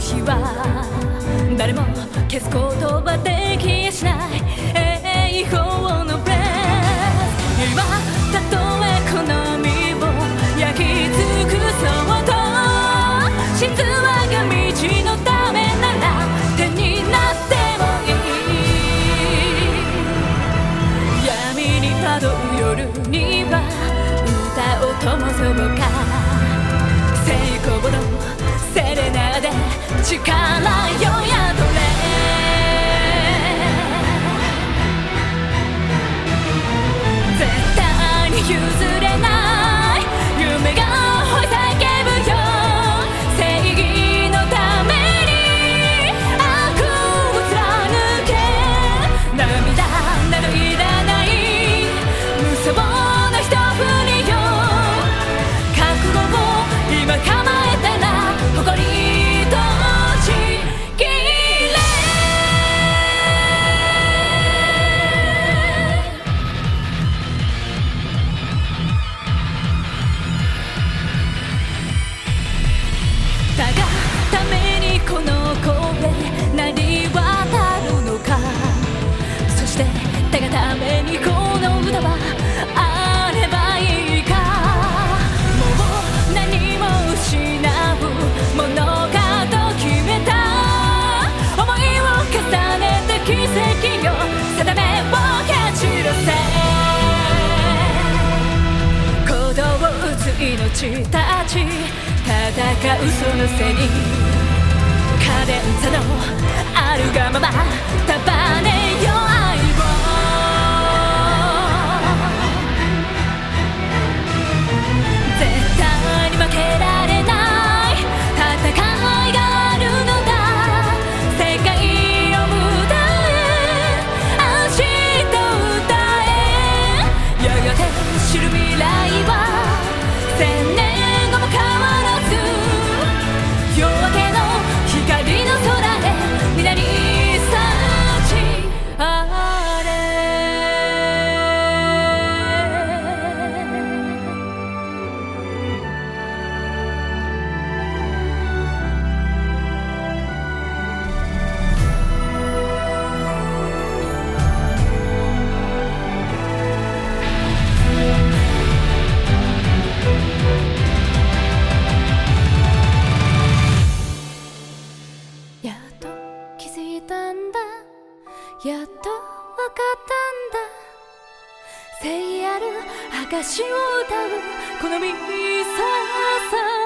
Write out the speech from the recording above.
日は誰も消すことはできやしない栄光のブレス今たとえこの身を焼き尽くそうと実話が道のためなら手になってもいい闇に惑う夜には歌を灯そうか成功のセレナで力よ宿れ絶対に譲れない夢が追い叫ぶよ正義のために悪を貫け涙などいらない無双の一振りよ覚悟を今構えたら誇りとちぎれだがためにこの声鳴り渡るのかそしてだがためにこの歌はあればいいかもう何も失うものかと決めた思いを重ねて奇跡よ定めを蹴散らせ鼓動を打つ命たち戦うその背にカデンツァのあるがまま束ねよ愛を絶対に負けられない戦いがあるのだ世界を歌え明日歌えやがて知る未来は千年後も変わらず夜明けの光の空へ皆に幸あれやっと気づいたんだやっとわかったんだ聖ある証を歌うこのミサさ